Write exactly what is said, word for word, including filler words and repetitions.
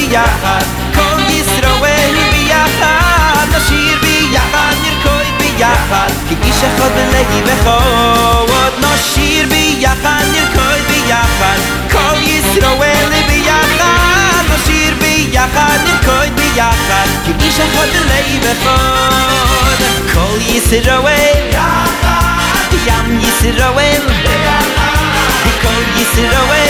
ביחד כל ישראל ביחד נשיר ביחד נרקוד ביחד כאיש אחד בלב אחד נשיר ביחד נרקוד ביחד כל ישראל ביחד נשיר ביחד נרקוד ביחד כאיש אחד בלב אחד כל ישראל ביחד ים ישראל ביחד כל ישראל